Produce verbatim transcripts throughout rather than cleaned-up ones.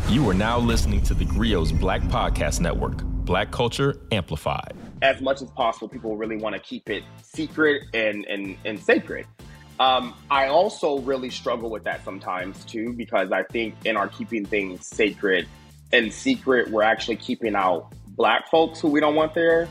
You are now listening to the Grio's Black Podcast Network, Black Culture Amplified. As much as possible, people really want to keep it secret and, and, and sacred. Um, I also really struggle with that sometimes too, because I think in our keeping things sacred and secret, we're actually keeping out Black folks who we don't want there.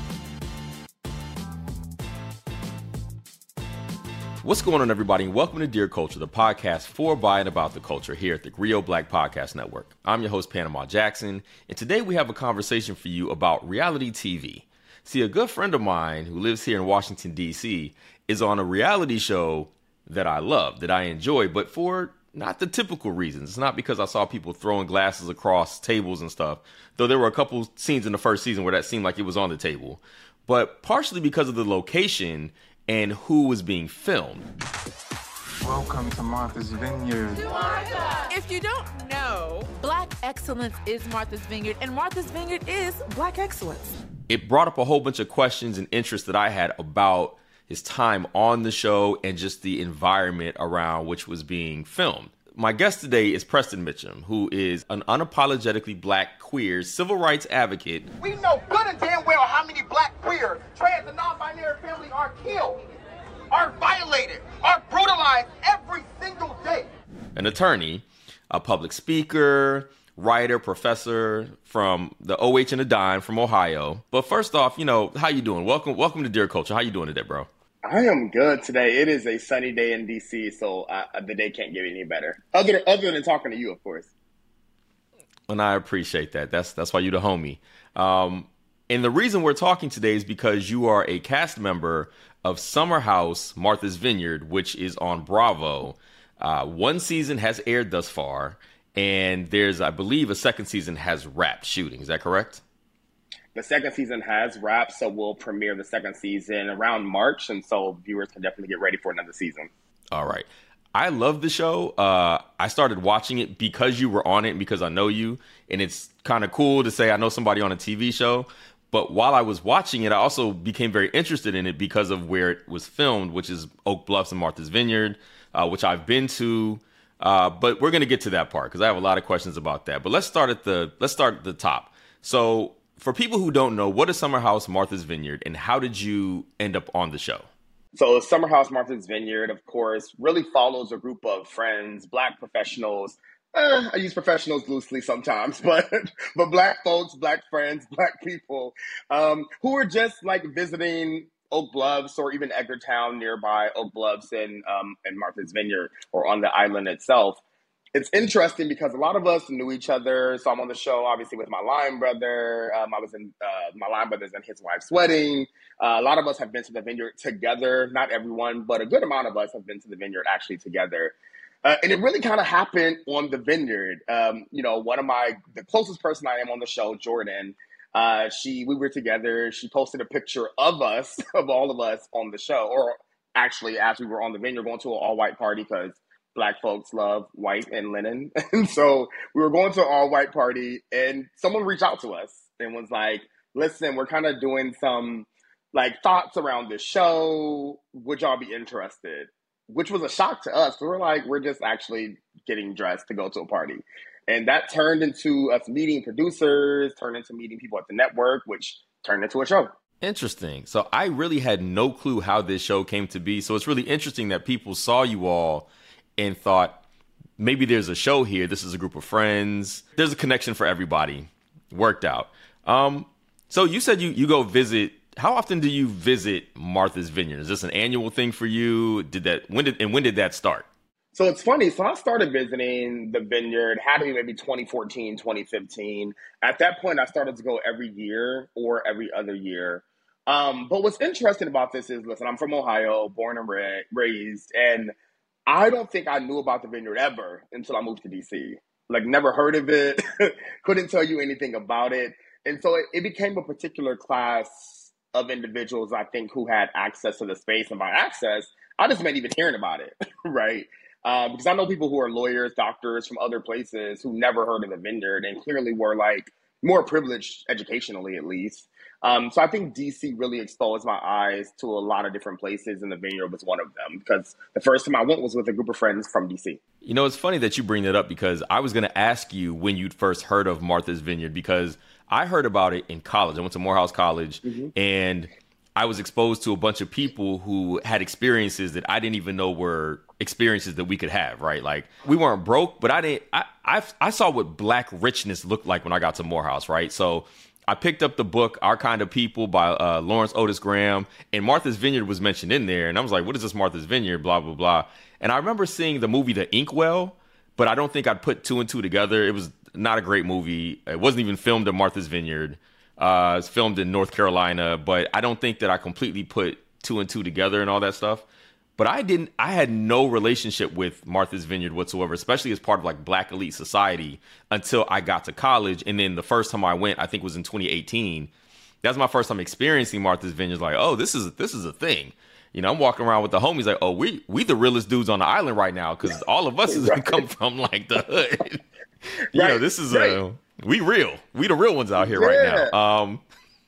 What's going on, everybody, and welcome to Dear Culture, the podcast for, by, and about the culture here at the Grio Black Podcast Network. I'm your host, Panama Jackson, and today we have a conversation for you about reality T V. See, a good friend of mine who lives here in Washington, D C is on a reality show that I love, that I enjoy, but for not the typical reasons. It's not because I saw people throwing glasses across tables and stuff, though there were a couple scenes in the first season where that seemed like it was on the table, but partially because of the location and who was being filmed. Welcome to Martha's Vineyard. Martha! If you don't know, Black excellence is Martha's Vineyard, and Martha's Vineyard is Black excellence. It brought up a whole bunch of questions and interests that I had about his time on the show and just the environment around which was being filmed. My guest today is Preston Mitchum, who is an unapologetically Black queer civil rights advocate. We know good and damn well how many Black queer, trans, and non-binary families are killed, are violated, are brutalized every single day. An attorney, a public speaker, writer, professor from the O H and a dime from Ohio. But first off, you know, how you doing? Welcome, welcome to Dear Culture. How you doing today, bro? I am good today. It is a sunny day in D C, so uh, the day can't get any better. Other other than talking to you, of course. And I appreciate that. That's that's why you the homie. Um, and the reason we're talking today is because you are a cast member of Summer House, Martha's Vineyard, which is on Bravo. Uh, one season has aired thus far, and there's, I believe, a second season has wrapped shooting. Is that correct? The second season has wrapped, so we'll premiere the second season around March, and so viewers can definitely get ready for another season. All right. I love the show. Uh, I started watching it because you were on it and because I know you, and it's kind of cool to say I know somebody on a T V show. But while I was watching it, I also became very interested in it because of where it was filmed, which is Oak Bluffs and Martha's Vineyard, uh, which I've been to. Uh, but we're going to get to that part because I have a lot of questions about that. But let's start at the let's start at the top. So for people who don't know, what is Summer House, Martha's Vineyard, and how did you end up on the show? So Summer House, Martha's Vineyard, of course, really follows a group of friends, Black professionals. Uh, I use professionals loosely sometimes, but but Black folks, Black friends, Black people um, who are just like visiting Oak Bluffs or even Edgartown nearby Oak Bluffs and, um, and Martha's Vineyard or on the island itself. It's interesting because a lot of us knew each other. So I'm on the show, obviously, with my line brother. Um, I was in uh, my line brother's and his wife's wedding. Uh, a lot of us have been to the vineyard together. Not everyone, but a good amount of us have been to the vineyard actually together. Uh, and it really kind of happened on the vineyard. Um, you know, one of my, the closest person I am on the show, Jordan, uh, she, we were together. She posted a picture of us, of all of us on the show, or actually as we were on the vineyard going to an all-white party because Black folks love white and linen. And so we were going to an all-white party and someone reached out to us and was like, listen, we're kind of doing some like thoughts around this show. Would y'all be interested? Which was a shock to us. We were like, we're just actually getting dressed to go to a party. And that turned into us meeting producers, turned into meeting people at the network, which turned into a show. Interesting. So I really had no clue how this show came to be. So it's really interesting that people saw you all and thought, maybe there's a show here. This is a group of friends. There's a connection for everybody. Worked out. Um, so you said you, you go visit. How often do you visit Martha's Vineyard? Is this an annual thing for you? Did that, when did, and when did that start? So it's funny. So I started visiting the vineyard, had to be maybe twenty fourteen, twenty fifteen. At that point, I started to go every year or every other year. Um, but what's interesting about this is, listen, I'm from Ohio, born and ra- raised, and I don't think I knew about the vineyard ever until I moved to D C. Like, never heard of it, couldn't tell you anything about it. And so it, it became a particular class of individuals, I think, who had access to the space. And by access, I just meant even hearing about it, right? Uh, because I know people who are lawyers, doctors from other places who never heard of the vineyard and clearly were like more privileged educationally, at least. Um, so I think D C really exposed my eyes to a lot of different places, and the Vineyard was one of them, because the first time I went was with a group of friends from D C. You know, it's funny that you bring that up, because I was going to ask you when you'd first heard of Martha's Vineyard, because I heard about it in college. I went to Morehouse College, mm-hmm. and I was exposed to a bunch of people who had experiences that I didn't even know were experiences that we could have, right? Like, we weren't broke, but I didn't, I, I, I saw what Black richness looked like when I got to Morehouse, right? So I picked up the book, Our Kind of People by uh, Lawrence Otis Graham, and Martha's Vineyard was mentioned in there. And I was like, what is this Martha's Vineyard, blah, blah, blah. And I remember seeing the movie The Inkwell, but I don't think I'd put two and two together. It was not a great movie. It wasn't even filmed at Martha's Vineyard. Uh, it's filmed in North Carolina, but I don't think that I completely put two and two together and all that stuff. But I didn't, I had no relationship with Martha's Vineyard whatsoever, especially as part of like Black elite society, until I got to college. And then the first time I went, I think was in twenty eighteen. That was my first time experiencing Martha's Vineyard. Like, oh, this is, this is a thing. You know, I'm walking around with the homies like, oh, we, we the realest dudes on the island right now, because all of us is right. come from like the hood. you right. know, this is right. a, we real. We the real ones out here yeah. right now. Um,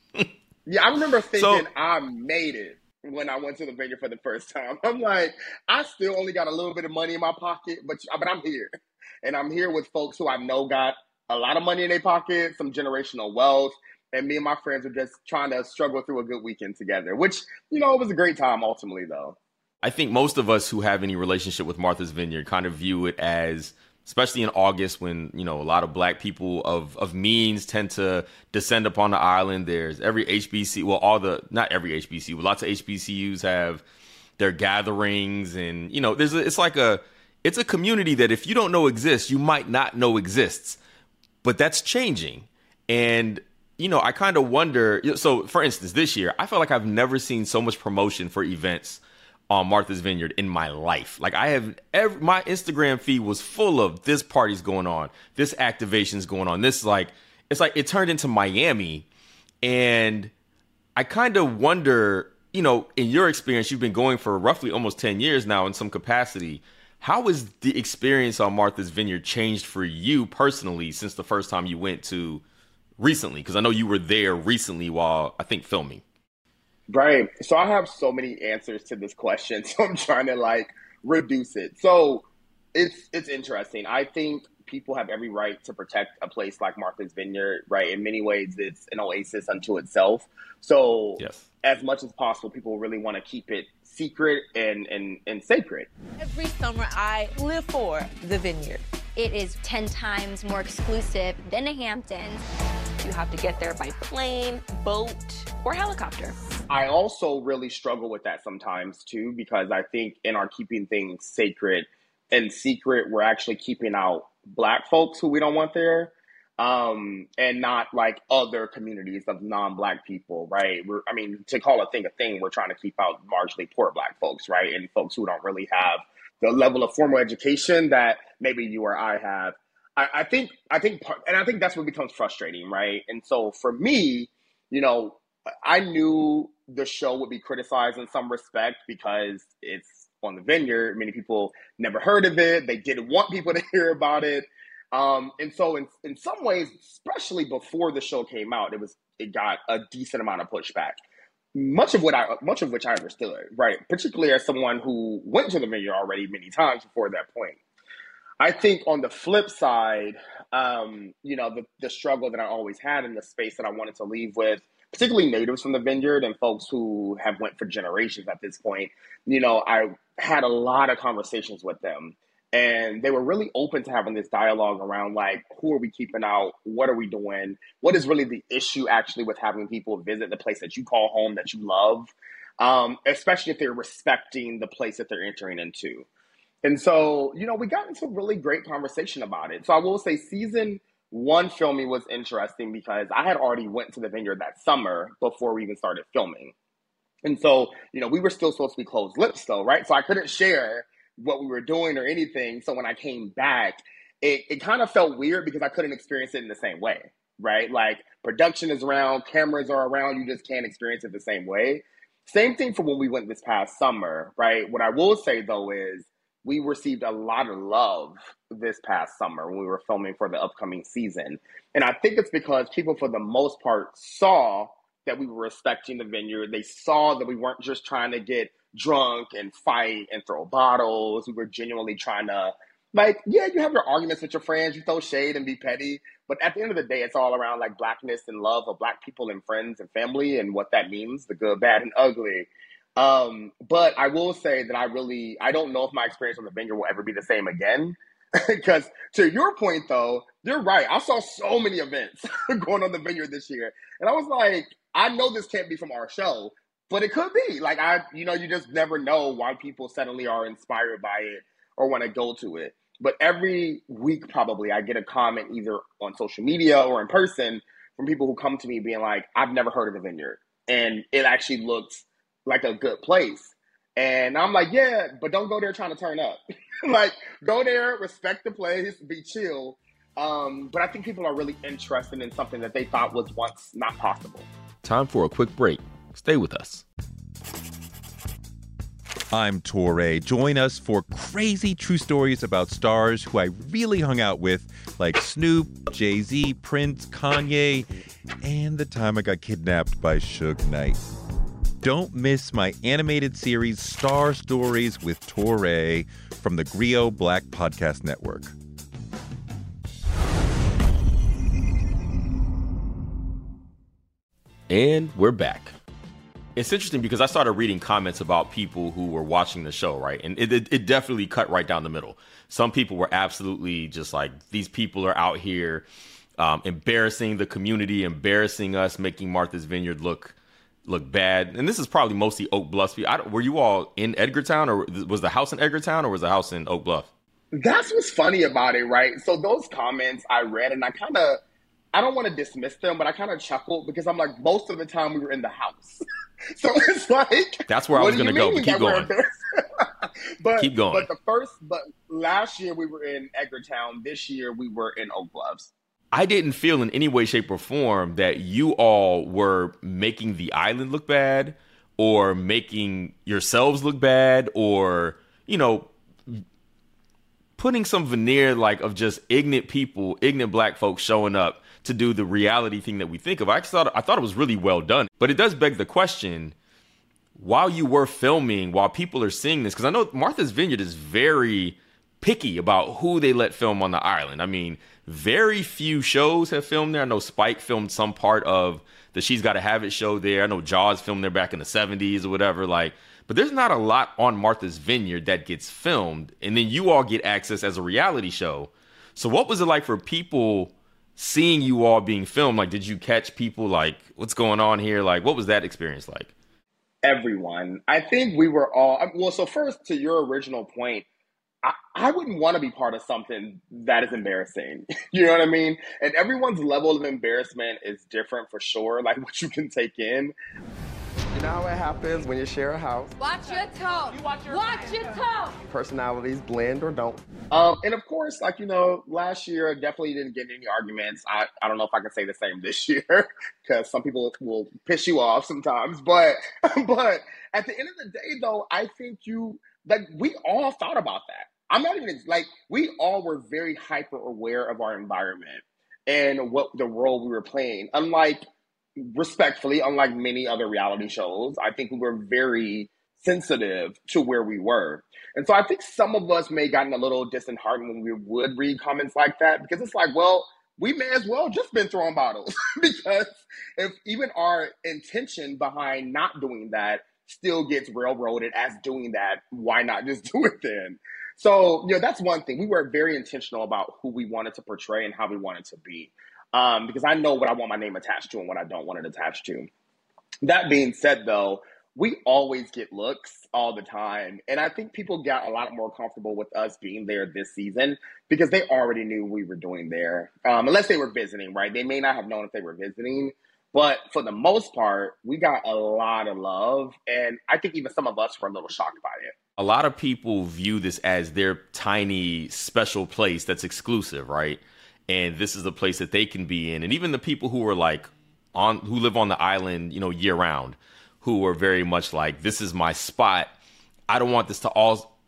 yeah, I remember thinking so, I made it when I went to the Vineyard for the first time. I'm like, I still only got a little bit of money in my pocket, but but I'm here. And I'm here with folks who I know got a lot of money in their pocket, some generational wealth. And me and my friends are just trying to struggle through a good weekend together, which, you know, it was a great time ultimately, though. I think most of us who have any relationship with Martha's Vineyard kind of view it as, especially in August, when, you know, a lot of Black people of, of means tend to descend upon the island. There's every H B C, well, all the, not every H B C, but lots of H B C Us have their gatherings. And, you know, there's a, it's like a, it's a community that if you don't know exists, you might not know exists. But that's changing. And, you know, I kind of wonder, so for instance, this year, I feel like I've never seen so much promotion for events on Martha's Vineyard in my life. Like, I have, every, my Instagram feed was full of this party's going on, this activation's going on, this like, it's like it turned into Miami. And I kind of wonder, you know, in your experience, you've been going for roughly almost ten years now in some capacity. How has the experience on Martha's Vineyard changed for you personally since the first time you went to recently? Because I know you were there recently while, I think, filming. Right. So I have so many answers to this question, so I'm trying to like reduce it. So it's it's interesting. I think people have every right to protect a place like Martha's Vineyard, right? In many ways, it's an oasis unto itself. So yes. as much as possible, people really want to keep it secret and, and, and sacred. Every summer, I live for the Vineyard. It is ten times more exclusive than the Hamptons. You have to get there by plane, boat, or helicopter. I also really struggle with that sometimes, too, because I think in our keeping things sacred and secret, we're actually keeping out Black folks who we don't want there, um, and not like other communities of non-Black people, right? We're, I mean, to call a thing a thing, we're trying to keep out largely poor Black folks, right? And folks who don't really have the level of formal education that maybe you or I have. I, I think, I think, part, and I think that's what becomes frustrating, right? And so for me, you know, I knew the show would be criticized in some respect because it's on the Vineyard. Many people never heard of it. They didn't want people to hear about it. Um, and so in, in some ways, especially before the show came out, it was it got a decent amount of pushback. Much of what I, much of which I understood, right? Particularly as someone who went to the Vineyard already many times before that point. I think on the flip side, um, you know, the, the struggle that I always had in the space that I wanted to leave with, particularly natives from the Vineyard and folks who have went for generations at this point, you know, I had a lot of conversations with them. And they were really open to having this dialogue around, like, who are we keeping out? What are we doing? What is really the issue actually with having people visit the place that you call home, that you love, um, especially if they're respecting the place that they're entering into. And so, you know, we got into a really great conversation about it. So I will say season one filming was interesting because I had already went to the Vineyard that summer before we even started filming. And so, you know, we were still supposed to be closed lips though, right? So I couldn't share what we were doing or anything. So when I came back, it, it kind of felt weird because I couldn't experience it in the same way, right? Like production is around, cameras are around, you just can't experience it the same way. Same thing for when we went this past summer, right? What I will say though is we received a lot of love this past summer when we were filming for the upcoming season. And I think it's because people, for the most part, saw that we were respecting the vineyard. They saw that we weren't just trying to get drunk and fight and throw bottles. We were genuinely trying to, like, yeah, you have your arguments with your friends, you throw shade and be petty. But at the end of the day, it's all around like Blackness and love of Black people and friends and family and what that means, the good, bad, and ugly. Um, but I will say that I really, I don't know if my experience on the vineyard will ever be the same again. Because to your point, though, you're right. I saw so many events going on the vineyard this year. And I was like, I know this can't be from our show, but it could be. Like, I, you know, you just never know why people suddenly are inspired by it or want to go to it. But every week, probably, I get a comment either on social media or in person from people who come to me being like, I've never heard of the vineyard. And it actually looks like a good place. And I'm like, yeah, but don't go there trying to turn up. Like, go there, respect the place, be chill. Um, but I think people are really interested in something that they thought was once not possible. Time for a quick break. Stay with us. I'm Torre. Join us for crazy true stories about stars who I really hung out with, like Snoop, Jay-Z, Prince, Kanye, and the time I got kidnapped by Suge Knight. Don't miss my animated series, Star Stories with Torre, from the Griot Black Podcast Network. And we're back. It's interesting because I started reading comments about people who were watching the show, right? And it, it, it definitely cut right down the middle. Some people were absolutely just like, these people are out here um, embarrassing the community, embarrassing us, making Martha's Vineyard look look bad. And this is probably mostly Oak Bluff. I don't, were you all in Edgartown, or was the house in Edgartown, or was the house in Oak Bluff? That's what's funny about it, right? So those comments I read, and I kind of, I don't want to dismiss them, but I kind of chuckled because I'm like, most of the time we were in the house. So it's like, that's where I was going to go, but keep going. but, keep going. But the first, but last year we were in Edgartown. This year we were in Oak Bluffs. I didn't feel in any way, shape, or form that you all were making the island look bad or making yourselves look bad or, you know, putting some veneer like of just ignorant people, ignorant Black folks showing up to do the reality thing that we think of. I thought I thought it was really well done. But it does beg the question, while you were filming, while people are seeing this, because I know Martha's Vineyard is very picky about who they let film on the island. I mean, very few shows have filmed there. I know Spike filmed some part of the She's Gotta Have It show there. I know Jaws filmed there back in the seventies or whatever. Like, but there's not a lot on Martha's Vineyard that gets filmed. And then you all get access as a reality show. So what was it like for people seeing you all being filmed? Like, did you catch people like, what's going on here? Like, what was that experience like? Everyone. I think we were all, well, so first, to your original point, I, I wouldn't want to be part of something that is embarrassing. You know what I mean? And everyone's level of embarrassment is different for sure, like what you can take in. You know how it happens when you share a house. Watch your tone. You watch your, watch your tone. Personalities blend or don't. Um, and of course, like, you know, last year, I definitely didn't get any arguments. I, I don't know if I can say the same this year because some people will piss you off sometimes. But, but at the end of the day, though, I think you, like, we all thought about that. I'm not even, like, we all were very hyper aware of our environment and what the role we were playing. Unlike, respectfully, unlike many other reality shows, I think we were very sensitive to where we were. And so I think some of us may have gotten a little disheartened when we would read comments like that, because it's like, well, we may as well just been throwing bottles because if even our intention behind not doing that still gets railroaded as doing that, why not just do it then? So, you know, that's one thing. We were very intentional about who we wanted to portray and how we wanted to be. Um, because I know what I want my name attached to and what I don't want it attached to. That being said, though, we always get looks all the time. And I think people got a lot more comfortable with us being there this season because they already knew we were doing there. Um, unless they were visiting, right? They may not have known if they were visiting. But for the most part, we got a lot of love. And I think even some of us were a little shocked by it. A lot of people view this as their tiny special place that's exclusive, right? And this is the place that they can be in. And even the people who are like on, who live on the island, you know, year round, who are very much like, this is my spot. I don't want this to all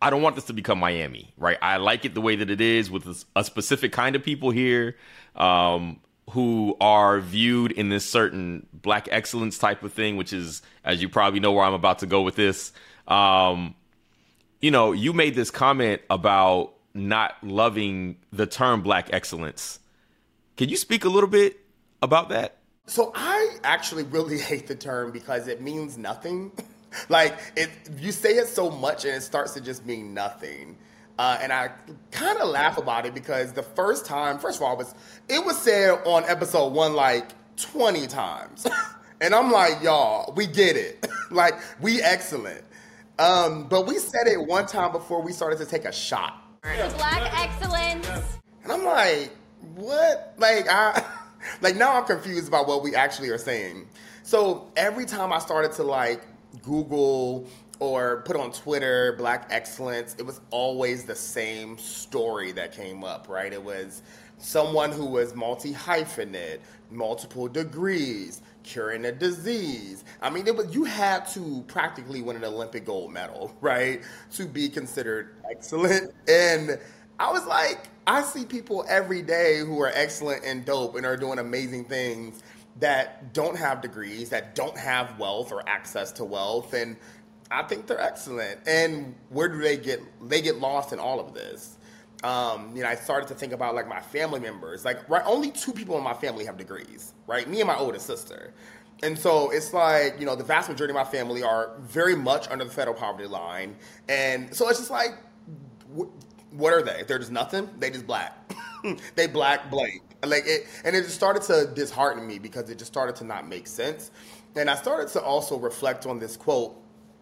I don't want this to become Miami, right? I like it the way that it is with a, a specific kind of people here um, who are viewed in this certain black excellence type of thing, which is, as you probably know where I'm about to go with this. Um, you know, you made this comment about not loving the term black excellence. Can you speak a little bit about that? So I actually really hate the term because it means nothing. Like, it, you say it so much and it starts to just mean nothing. Uh, and I kind of laugh about it because the first time, first of all, it was, it was said on episode one like twenty times. And I'm like, y'all, we get it. Like, we excellent. Um, but we said it one time before we started to take a shot. The black excellence. And I'm like, what? Like, I, like now I'm confused about what we actually are saying. So every time I started to like Google or put on Twitter, black excellence, it was always the same story that came up, right? It was someone who was multi-hyphenate, multiple degrees, curing a disease. I mean, it was, you had to practically win an Olympic gold medal, right, to be considered excellent. And I was like, I see people every day who are excellent and dope and are doing amazing things that don't have degrees, that don't have wealth or access to wealth, and I think they're excellent. And where do they get, they get lost in all of this? Um, you know, I started to think about like my family members. Like, right, only two people in my family have degrees, right? Me and my oldest sister. And so it's like, you know, the vast majority of my family are very much under the federal poverty line. And so it's just like, wh- what are they? They're just nothing. They just black. They black blank. Like it, and it just started to dishearten me because it just started to not make sense. And I started to also reflect on this quote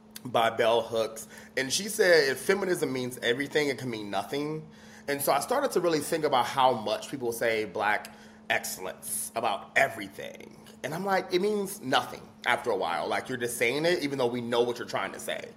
by Bell Hooks. And she said, if feminism means everything, it can mean nothing. And so I started to really think about how much people say black excellence about everything. And I'm like, it means nothing after a while. Like, you're just saying it even though we know what you're trying to say.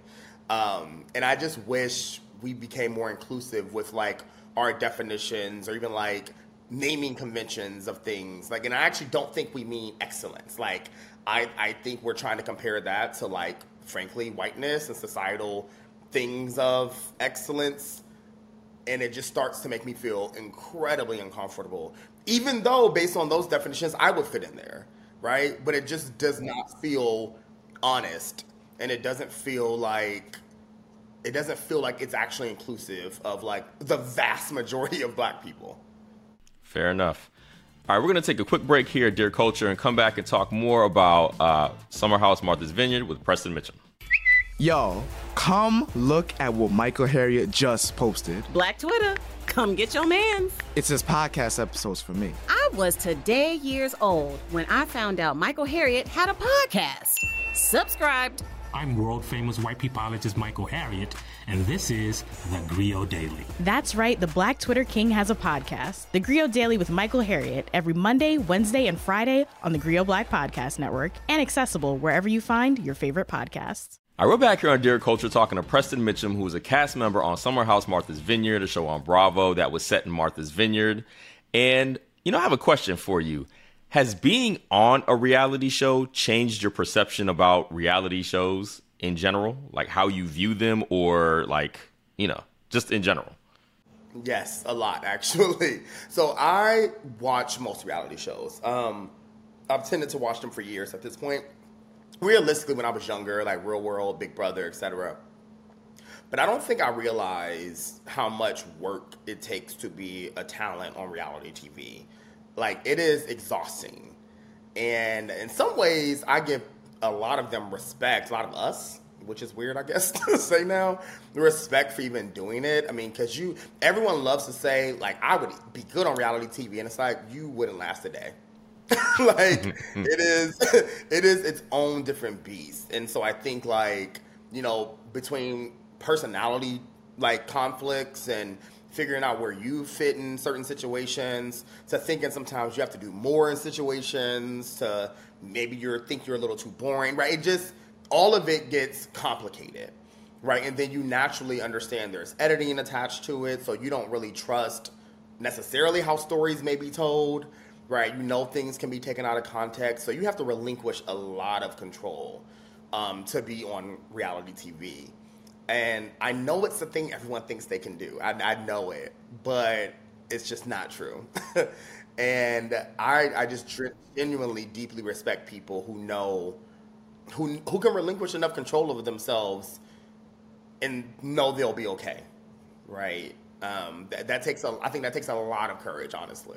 Um, and I just wish we became more inclusive with like our definitions or even like naming conventions of things. Like, and I actually don't think we mean excellence. Like, I, I think we're trying to compare that to like, frankly, whiteness and societal things of excellence. And it just starts to make me feel incredibly uncomfortable, even though based on those definitions, I would fit in there, right? But it just does not feel honest. And it doesn't feel like, it doesn't feel like it's actually inclusive of like the vast majority of black people. Fair enough. All right, we're going to take a quick break here at Dear Culture and come back and talk more about uh, Summer House Martha's Vineyard with Preston Mitchum. Yo, come look at what Michael Harriot just posted. Black Twitter, come get your mans. It's his podcast episodes for me. I was today years old when I found out Michael Harriot had a podcast. Subscribed. I'm world-famous white peopleologist Michael Harriot, and this is The Griot Daily. That's right, the Black Twitter King has a podcast, The Griot Daily with Michael Harriot, every Monday, Wednesday, and Friday on the Griot Black Podcast Network, and accessible wherever you find your favorite podcasts. All right, we're back here on Dear Culture talking to Preston Mitchum, who is a cast member on Summer House Martha's Vineyard, a show on Bravo that was set in Martha's Vineyard. And, you know, I have a question for you. Has being on a reality show changed your perception about reality shows in general? Like how you view them or like, you know, just in general? Yes, a lot, actually. So I watch most reality shows. Um, I've tended to watch them for years at this point. Realistically, when I was younger, like Real World, Big Brother, et cetera. But I don't think I realized how much work it takes to be a talent on reality T V. Like, it is exhausting. And in some ways, I give a lot of them respect, a lot of us, which is weird, I guess, to say now, the respect for even doing it. I mean, because you, everyone loves to say, like, I would be good on reality T V. And it's like, you wouldn't last a day. Like, it is, it is its own different beast. And so I think, like, you know, between personality, like, conflicts and figuring out where you fit in certain situations, to thinking sometimes you have to do more in situations, to maybe you think you're a little too boring, right? It just, all of it gets complicated, right? And then you naturally understand there's editing attached to it, so you don't really trust necessarily how stories may be told, right? You know things can be taken out of context, so you have to relinquish a lot of control um, to be on reality T V. And I know it's the thing everyone thinks they can do. I, I know it, but it's just not true. And I, I just genuinely, deeply respect people who know, who who can relinquish enough control over themselves and know they'll be okay, right? Um, that, that takes a, I think that takes a lot of courage, honestly.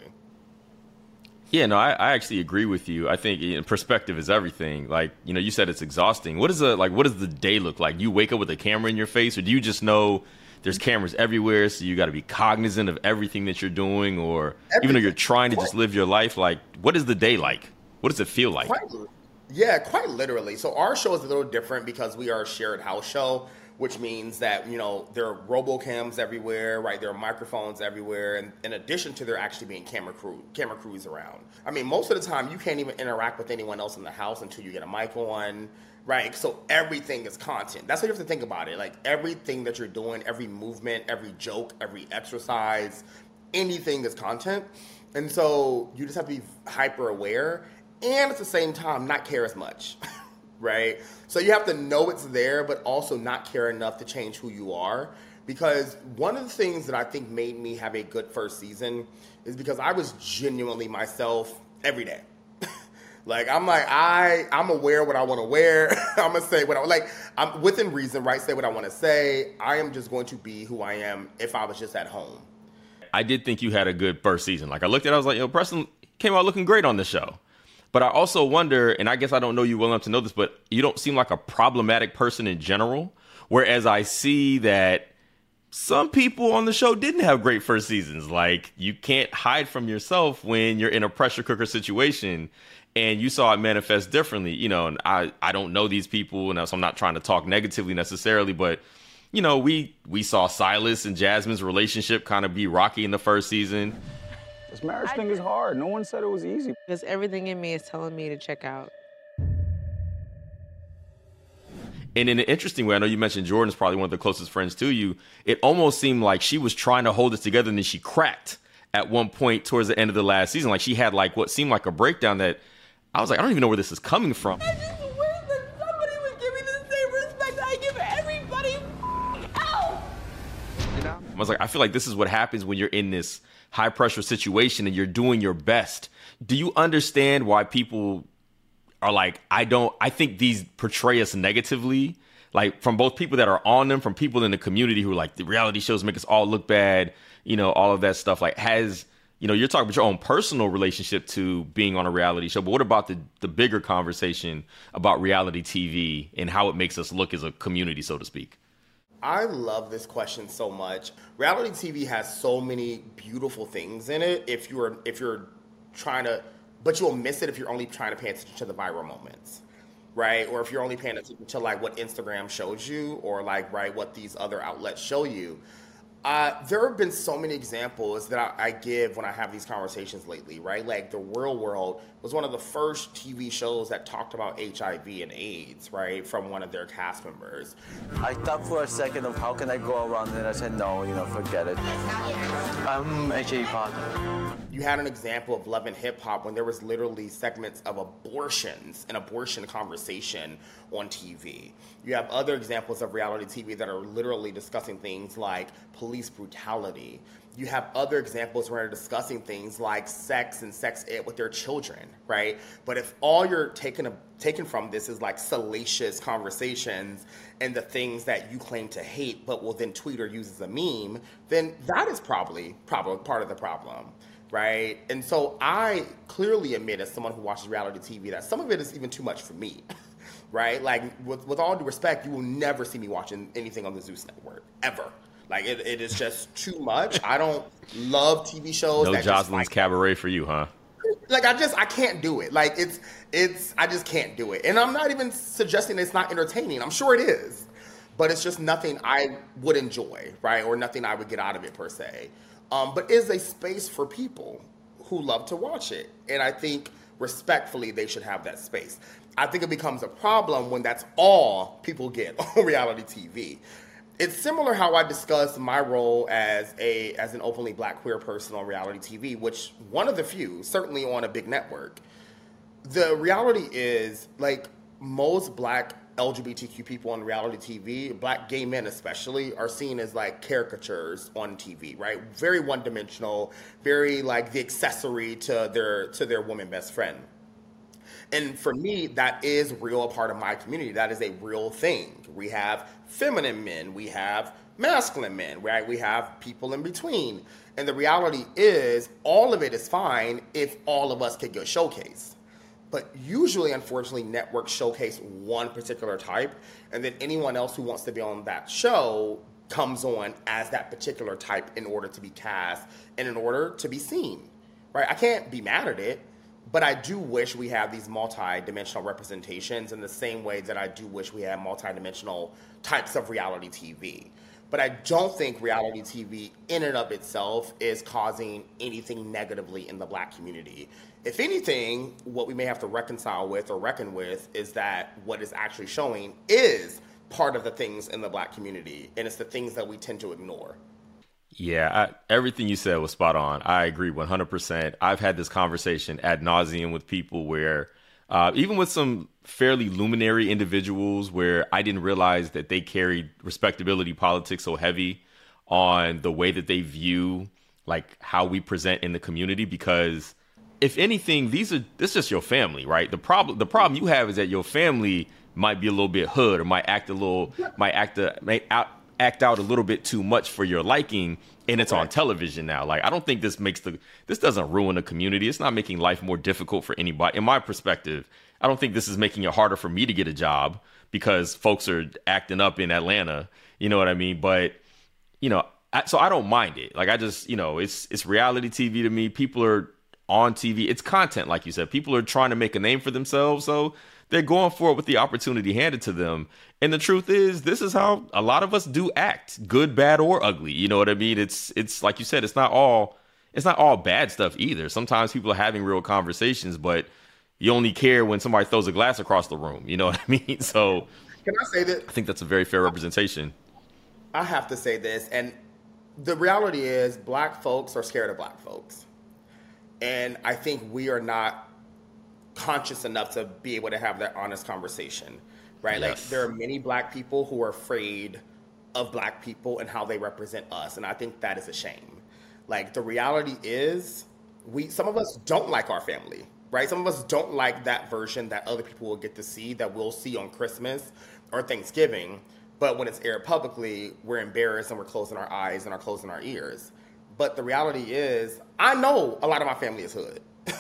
Yeah, no, I, I actually agree with you. I think you know, perspective is everything. Like, you know, you said it's exhausting. What is a like? What does the day look like? You wake up with a camera in your face, or do you just know there's cameras everywhere, so you got to be cognizant of everything that you're doing, or everything. Even though you're trying to just live your life, like, what is the day like? What does it feel like? Quite, yeah, quite literally. So our show is a little different because we are a shared house show, which means that, you know, there are robocams everywhere, right? There are microphones everywhere. And in addition to there actually being camera crew, camera crews around. I mean, most of the time you can't even interact with anyone else in the house until you get a mic on, right? So everything is content. That's what you have to think about it. Like everything that you're doing, every movement, every joke, every exercise, anything is content. And so you just have to be hyper aware and at the same time not care as much, right? So you have to know it's there, but also not care enough to change who you are. Because one of the things that I think made me have a good first season is because I was genuinely myself every day. Like, I'm like, I, I'm aware what I want to wear. I'm going to say what I, like, I'm within reason, right? Say what I want to say. I am just going to be who I am if I was just at home. I did think you had a good first season. Like, I looked at it, I was like, yo, Preston came out looking great on the show. But I also wonder, and I guess I don't know you well enough to know this, but you don't seem like a problematic person in general. Whereas I see that some people on the show didn't have great first seasons. Like, you can't hide from yourself when you're in a pressure cooker situation. And you saw it manifest differently, you know, and I, I don't know these people, and so I'm not trying to talk negatively necessarily, but, you know, we we saw Silas and Jasmine's relationship kind of be rocky in the first season. This marriage thing is hard. No one said it was easy. Because everything in me is telling me to check out. And in an interesting way, I know you mentioned Jordan's probably one of the closest friends to you. It almost seemed like she was trying to hold it together, and then she cracked at one point towards the end of the last season. Like, she had like what seemed like a breakdown that I was like, I don't even know where this is coming from. I just wish that somebody would give me the same respect I give everybody else. You know? I was like, I feel like this is what happens when you're in this high pressure situation and you're doing your best. Do you understand why people are like, I don't, I think these portray us negatively? Like, from both people that are on them, from people in the community who are like, the reality shows make us all look bad, you know, all of that stuff. Like, has... You know, you're talking about your own personal relationship to being on a reality show, but what about the, the bigger conversation about reality T V and how it makes us look as a community, so to speak? I love this question so much. Reality T V has so many beautiful things in it if you're if you're trying to, but you'll miss it if you're only trying to pay attention to the viral moments, right? Or if you're only paying attention to like what Instagram shows you or like, right, what these other outlets show you. Uh, there have been so many examples that I, I give when I have these conversations lately, right? Like The Real World was one of the first T V shows that talked about H I V and AIDS, right, from one of their cast members. I thought for a second of how can I go around it, and I said, no, you know, forget it. I'm H I V positive. You had an example of Love and Hip Hop when there was literally segments of abortions, an abortion conversation on T V. You have other examples of reality T V that are literally discussing things like police brutality. You have other examples where they're discussing things like sex and sex ed with their children, right? But if all you're taking, a, taking from this is like salacious conversations and the things that you claim to hate but will then tweet or use as a meme, then that is probably, probably part of the problem. Right? And so I clearly admit, as someone who watches reality T V, that some of it is even too much for me. Right? Like, with, with all due respect, you will never see me watching anything on the Zeus Network, ever. Like, it, it is just too much. I don't love T V shows. No that Jocelyn's just, like, Cabaret for you, huh? Like, I just, I can't do it. Like, it's, it's, I just can't do it. And I'm not even suggesting it's not entertaining. I'm sure it is. But it's just nothing I would enjoy, right? Or nothing I would get out of it, per se. Um, but is a space for people who love to watch it. And I think, respectfully, they should have that space. I think it becomes a problem when that's all people get on reality T V. It's similar how I discuss my role as a as an openly black queer person on reality T V, which one of the few, certainly on a big network. The reality is, like, most black L G B T Q people on reality T V, black gay men especially, are seen as like caricatures on T V, right? Very one-dimensional, very like the accessory to their to their woman best friend. And for me, that is real a part of my community. That is a real thing. We have feminine men, we have masculine men, right? We have people in between. And the reality is, all of it is fine if all of us could get showcased. But usually, unfortunately, networks showcase one particular type, and then anyone else who wants to be on that show comes on as that particular type in order to be cast and in order to be seen, right? I can't be mad at it, but I do wish we have these multi-dimensional representations in the same way that I do wish we had multi-dimensional types of reality T V. But I don't think reality T V in and of itself is causing anything negatively in the black community. If anything, what we may have to reconcile with or reckon with is that what is actually showing is part of the things in the black community, and it's the things that we tend to ignore. Yeah, I, everything you said was spot on. I agree one hundred percent. I've had this conversation ad nauseum with people where, uh, even with some fairly luminary individuals, where I didn't realize that they carried respectability politics so heavy on the way that they view like how we present in the community. Because if anything, these are this is just your family, right? The problem the problem you have is that your family might be a little bit hood or might act a little might act a, might out, act out a little bit too much for your liking, and it's on television now. Like, I don't think this makes the this doesn't ruin the community. It's not making life more difficult for anybody. In my perspective, I don't think this is making it harder for me to get a job because folks are acting up in Atlanta. You know what I mean? But, you know, I, so I don't mind it. Like, I just, you know, it's it's reality T V to me. People are on T V. It's content, like you said. People are trying to make a name for themselves, so they're going for it with the opportunity handed to them. And the truth is, this is how a lot of us do act, good, bad, or ugly. You know what I mean? It's it's like you said, it's not all it's not all bad stuff either. Sometimes people are having real conversations, but you only care when somebody throws a glass across the room. You know what I mean? So can I say that? I think that's a very fair representation. I have to say this, and the reality is, black folks are scared of black folks. And I think we are not conscious enough to be able to have that honest conversation, right? Yes. Like, there are many black people who are afraid of black people and how they represent us, and I think that is a shame. Like, the reality is, we some of us don't like our family, right? Some of us don't like that version that other people will get to see, that we'll see on Christmas or Thanksgiving, but when it's aired publicly, we're embarrassed and we're closing our eyes and are closing our ears. But the reality is, I know a lot of my family is hood,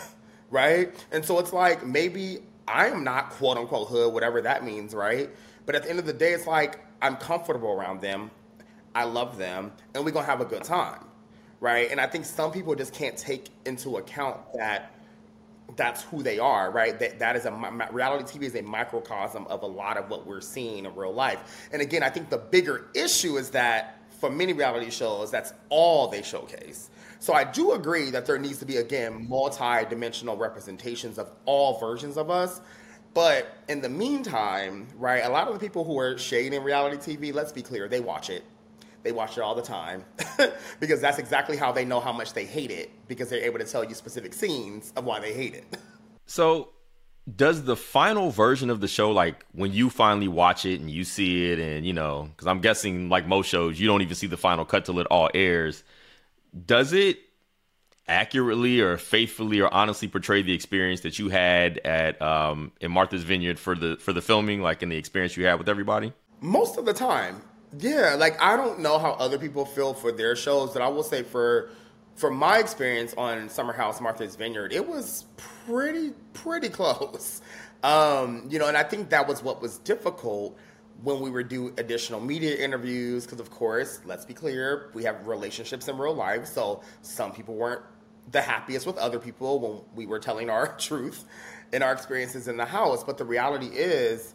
right? And so it's like, maybe I am not quote unquote hood, whatever that means, right? But at the end of the day, it's like, I'm comfortable around them, I love them, and we're gonna have a good time, right? And I think some people just can't take into account that that's who they are, right? That that is a reality T V is a microcosm of a lot of what we're seeing in real life. And again, I think the bigger issue is that for many reality shows, that's all they showcase. So I do agree that there needs to be, again, multi-dimensional representations of all versions of us. But in the meantime, right, a lot of the people who are shading reality T V, let's be clear, they watch it. They watch it all the time because that's exactly how they know how much they hate it, because they're able to tell you specific scenes of why they hate it. So does the final version of the show, like when you finally watch it and you see it and, you know, because I'm guessing like most shows, you don't even see the final cut till it all airs. Does it accurately or faithfully or honestly portray the experience that you had at um, in Martha's Vineyard for the for the filming, like in the experience you had with everybody? Most of the time. Yeah, like I don't know how other people feel for their shows, but I will say for for my experience on Summer House Martha's Vineyard, it was pretty pretty close. Um, you know, and I think that was what was difficult when we would do additional media interviews, because of course, let's be clear, we have relationships in real life, so some people weren't the happiest with other people when we were telling our truth and our experiences in the house. But the reality is,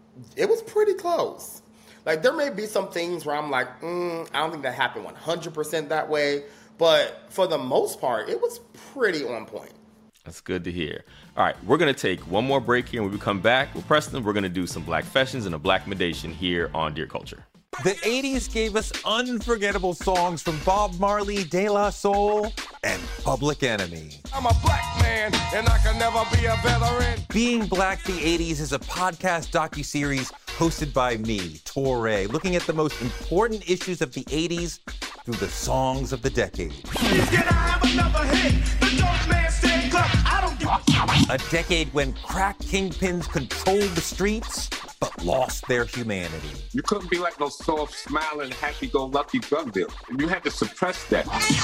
it was pretty close. Like, there may be some things where I'm like, mm, I don't think that happened one hundred percent that way. But for the most part, it was pretty on point. That's good to hear. All right, we're going to take one more break here. And when we come back with Preston, we're going to do some Black fashions and a Black Madation here on Dear Culture. The eighties gave us unforgettable songs from Bob Marley, De La Soul, and Public Enemy. I'm a black man, and I can never be a veteran. Being Black the eighties is a podcast docuseries hosted by me, Torre, looking at the most important issues of the eighties through the songs of the decade. A decade when crack kingpins controlled the streets, but lost their humanity. You couldn't be like no soft, smiling, happy-go-lucky drug dealer. You had to suppress that.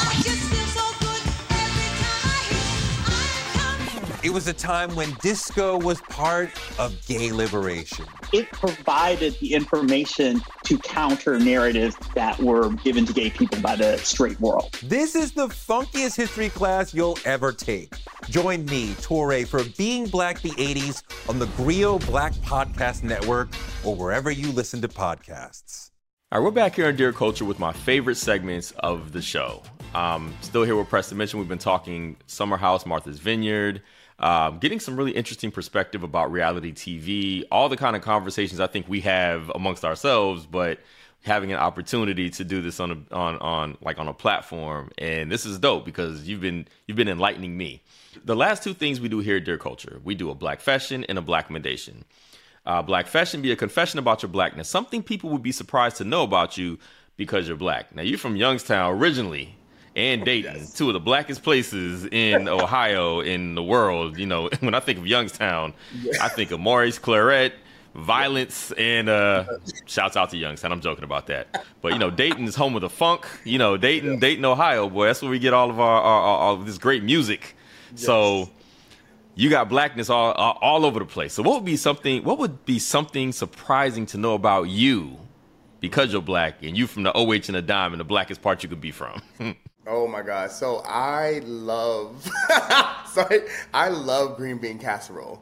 It was a time when disco was part of gay liberation. It provided the information to counter narratives that were given to gay people by the straight world. This is the funkiest history class you'll ever take. Join me, Torre, for Being Black the eighties on the Griot Black Podcast Network or wherever you listen to podcasts. All right, we're back here on Dear Culture with my favorite segments of the show. Um, still here with Preston Mitchell. We've been talking Summer House, Martha's Vineyard, um, getting some really interesting perspective about reality T V, all the kind of conversations I think we have amongst ourselves, but having an opportunity to do this on a, on on like on a platform, and this is dope because you've been you've been enlightening me. The last two things we do here at Dear Culture, we do a Black Fashion and a Black Commendation. Uh, Black Fashion be a confession about your blackness, something people would be surprised to know about you because you're black. Now, you're from Youngstown originally, and Dayton, yes. two of the blackest places in Ohio, in the world. You know, when I think of Youngstown, yeah. I think of Maurice Claret, violence, and uh, shouts out to Youngstown. I'm joking about that. But, you know, Dayton is home of the funk. You know, Dayton, yeah. Dayton, Ohio, boy, that's where we get all of our, our, our, our this great music. Yes. So you got blackness all, all all over the place. So what would be something, what would be something surprising to know about you because you're black and you from the O H and the dime and the blackest part you could be from? Oh my God. So I love, sorry, I love green bean casserole.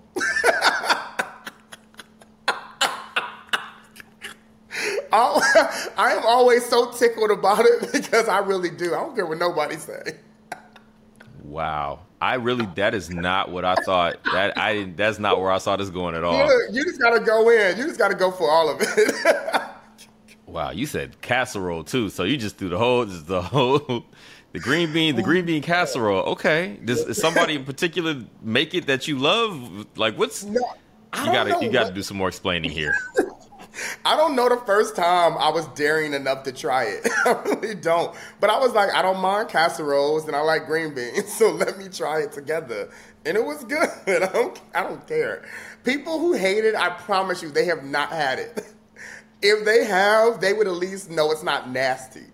I am always so tickled about it because I really do. I don't care what nobody say. Wow. I really, that is not what I thought. That I didn't, that's not where I saw this going at all. You, you just got to go in. You just got to go for all of it. Wow. You said casserole too. So you just threw the whole, just the whole, the green bean, the green bean casserole. Okay. Does, does somebody in particular make it that you love? Like what's, no, you gotta, you gotta do some more explaining here. I don't know the first time I was daring enough to try it. I really don't. But I was like, I don't mind casseroles and I like green beans, so let me try it together. And it was good. I don't, I don't care. People who hate it, I promise you, they have not had it. If they have, they would at least know it's not nasty.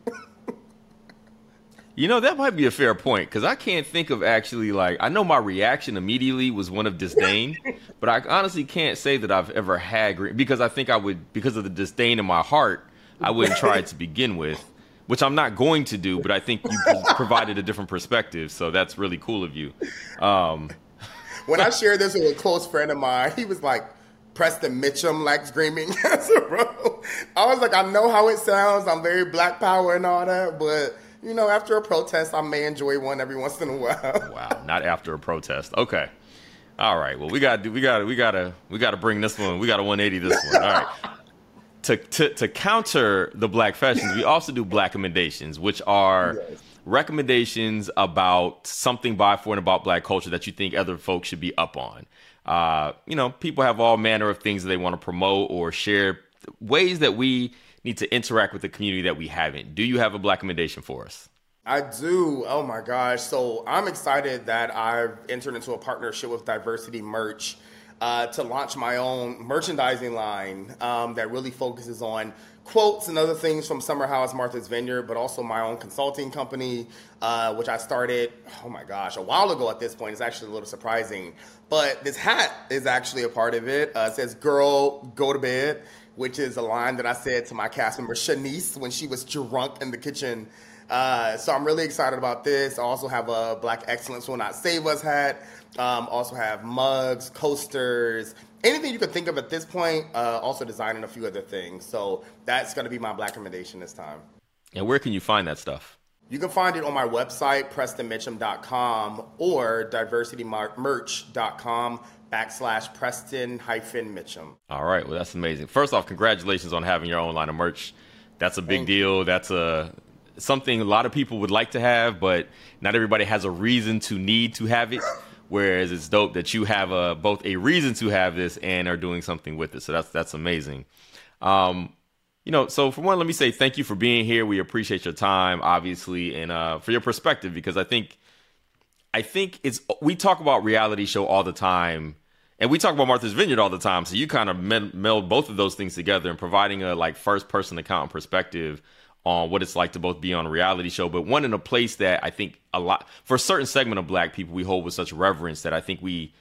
You know, that might be a fair point, because I can't think of actually, like, I know my reaction immediately was one of disdain, but I honestly can't say that I've ever had green, because I think I would, because of the disdain in my heart, I wouldn't try it to begin with, which I'm not going to do, but I think you provided a different perspective, so that's really cool of you. Um, when I shared this with a close friend of mine, he was like, Preston Mitchum likes green bean casserole. I was like, I know how it sounds, I'm very black power and all that, but you know, after a protest, I may enjoy one every once in a while. Wow, not after a protest. Okay, all right. Well, we got we got we got to we got to bring this one. We got a one eighty this one. All right. To to to counter the black fashions, we also do black commendations, which are yes. recommendations about something by, for, and about black culture that you think other folks should be up on. Uh, you know, people have all manner of things that they want to promote or share, ways that we need to interact with the community that we haven't. Do you have a black recommendation for us? I do. Oh my gosh. So I'm excited that I've entered into a partnership with Diversity Merch uh, to launch my own merchandising line um, that really focuses on quotes and other things from Summer House, Martha's Vineyard, but also my own consulting company, uh, which I started, oh my gosh, a while ago at this point. It's actually a little surprising. But this hat is actually a part of it. Uh, it says, "Girl, go to bed," which is a line that I said to my cast member Shanice when she was drunk in the kitchen. Uh, so I'm really excited about this. I also have a Black Excellence Will Not Save Us hat. Um, also have mugs, coasters, anything you could think of at this point. Uh, also designing a few other things. So that's going to be my black recommendation this time. And where can you find that stuff? You can find it on my website, preston mitchum dot com, or diversity merch dot com. backslash Preston hyphen Mitchum. All right. Well, that's amazing. First off, congratulations on having your own line of merch. That's a big Thank deal. You. That's a something a lot of people would like to have, but not everybody has a reason to need to have it. Whereas it's dope that you have a, both a reason to have this and are doing something with it. So that's that's amazing. Um, you know, so for one, let me say thank you for being here. We appreciate your time, obviously, and uh, for your perspective, because I think I think it's we talk about reality show all the time, and we talk about Martha's Vineyard all the time. So you kind of meld both of those things together and providing a like first person account perspective on what it's like to both be on a reality show, but one in a place that I think a lot for a certain segment of Black people we hold with such reverence that I think we.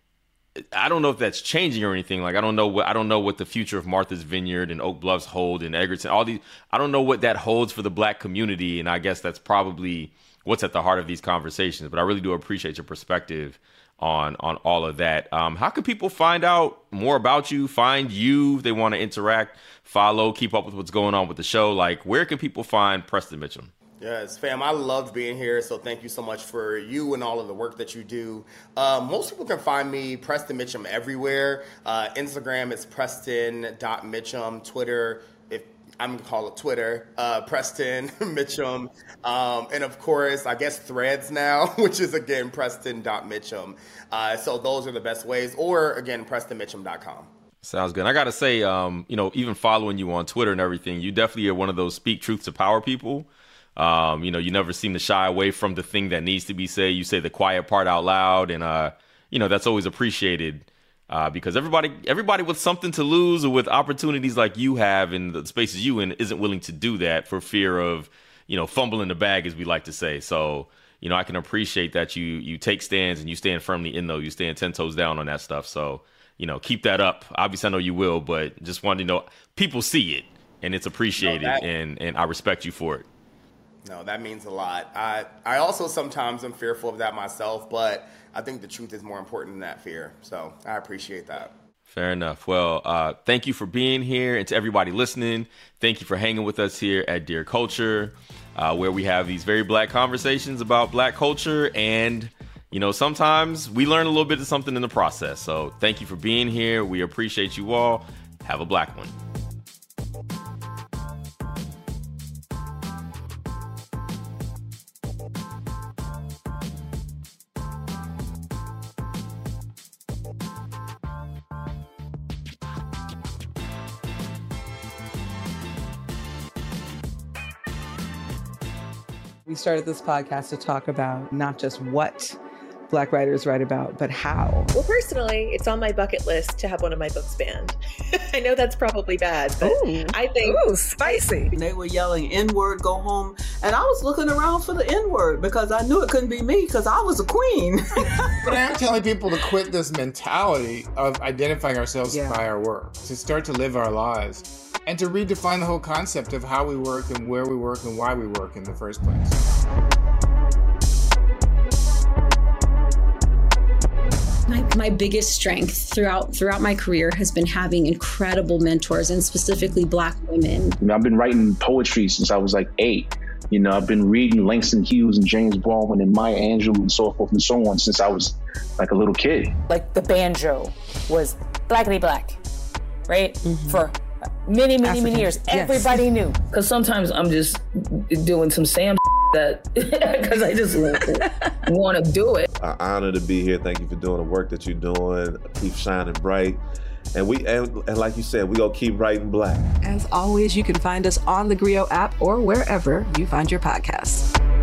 I don't know if that's changing or anything. Like I don't know what I don't know what the future of Martha's Vineyard and Oak Bluffs hold and Egerton. All these I don't know what that holds for the Black community, and I guess that's probably what's at the heart of these conversations. But I really do appreciate your perspective on on all of that. Um, how can people find out more about you? Find you if they want to interact, follow, keep up with what's going on with the show. Like where can people find Preston Mitchum? Yes, fam, I loved being here, so thank you so much for you and all of the work that you do. Uh, most people can find me, Preston Mitchum, everywhere. Uh, Instagram is preston dot mitchum. Twitter, if I'm going to call it Twitter, uh, Preston Mitchum. Um, and, of course, I guess Threads now, which is, again, preston dot mitchum. Uh, so those are the best ways. Or, again, preston mitchum dot com. Sounds good. I got to say, um, you know, even following you on Twitter and everything, you definitely are one of those speak truth to power people. Um, you know, you never seem to shy away from the thing that needs to be said. You say the quiet part out loud, and uh, you know that's always appreciated uh, because everybody, everybody with something to lose or with opportunities like you have in the spaces you in isn't willing to do that for fear of you know fumbling the bag, as we like to say. So you know, I can appreciate that you you take stands and you stand firmly in those. You stand ten toes down on that stuff. So you know, keep that up. Obviously, I know you will, but just wanted to know people see it and it's appreciated, no, that- and and I respect you for it. No, that means a lot. I, I also sometimes am fearful of that myself, but I think the truth is more important than that fear. So I appreciate that. Fair enough. Well, uh, thank you for being here. And to everybody listening, thank you for hanging with us here at Dear Culture, uh, where we have these very Black conversations about Black culture. And, you know, sometimes we learn a little bit of something in the process. So thank you for being here. We appreciate you all. Have a Black one. We started this podcast to talk about not just what Black writers write about, but how. Well, personally, it's on my bucket list to have one of my books banned. I know that's probably bad, but Ooh. I think... Ooh, spicy. They were yelling N-word, go home. And I was looking around for the N-word because I knew it couldn't be me because I was a queen. But I'm telling people to quit this mentality of identifying ourselves yeah. by our work, to start to live our lives. And to redefine the whole concept of how we work and where we work and why we work in the first place. My, my biggest strength throughout throughout my career has been having incredible mentors, and specifically Black women. You know, I've been writing poetry since I was like eight. You know, I've been reading Langston Hughes and James Baldwin and Maya Angelou and so forth and so on since I was like a little kid. Like the banjo was blackity black, right? Mm-hmm. For many, many, African. many years. Yes. Everybody knew. Because sometimes I'm just doing some Sam that because I just want to do it. An honor to be here. Thank you for doing the work that you're doing. Keep shining bright. And we and, and like you said, we gonna keep writing Black. As always, you can find us on the Grio app or wherever you find your podcasts.